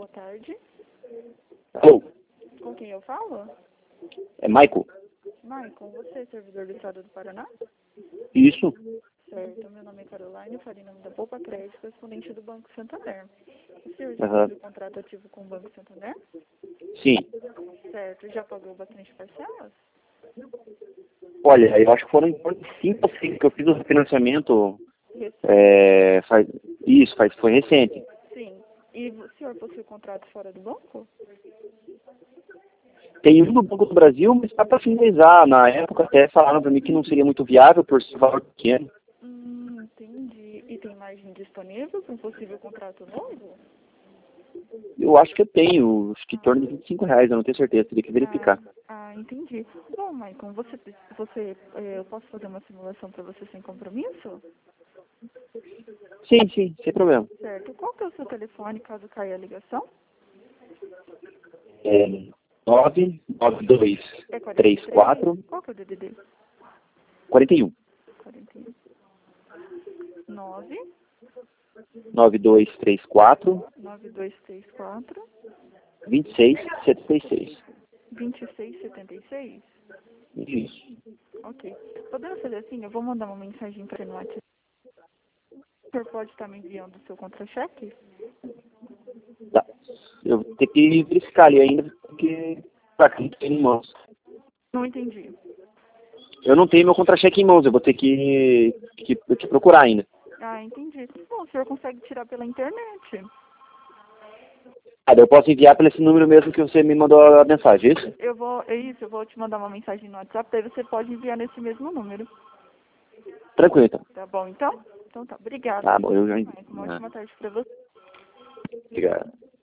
boa tarde. Alô, Com quem eu falo? é Michael? Maicon, você é servidor do Estado do Paraná? Isso? Certo, meu nome é Caroline, farei nome da Poupa Crédito, correspondente do Banco Santander. O senhor já Aham. teve contrato ativo com o Banco Santander? Sim. Certo, já pagou bastante parcelas? Olha, eu acho que foram em torno de 5 ou 6 que eu fiz o refinanciamento. Recente? Foi recente. Sim. E o senhor possui contrato fora do banco? Tem um no Banco do Brasil, mas está para finalizar. Na época até falaram para mim que não seria muito viável por ser valor pequeno. Entendi. E tem margem disponível para um possível contrato novo? Eu acho que eu tenho, acho que em torno de R$ 25, eu não tenho certeza, teria que verificar. Entendi. Bom, Maicon, eu posso fazer uma simulação para você sem compromisso? Sim, sem problema. Certo. Qual que é o seu telefone caso caia a ligação? É 99234 Qual que é o DDD? 41. 41. 9 9234 9234 2676. 2676? Isso. Ok. Podemos fazer assim? Eu vou mandar uma mensagem para ele no WhatsApp. O senhor pode estar me enviando o seu contra-cheque? Tá. Eu vou ter que verificar ali ainda, porque tá, que não tem em mãos. Não entendi. Eu não tenho meu contra-cheque em mãos, eu vou ter que procurar ainda. Entendi. Bom, o senhor consegue tirar pela internet. Eu posso enviar para esse número mesmo que você me mandou a mensagem, é isso? Eu vou te mandar uma mensagem no WhatsApp, daí você pode enviar nesse mesmo número. Tranquilo, então. Tá bom, então? Então tá. Obrigada. Tá bom, eu já envio. Uma ótima tarde para você. Obrigado.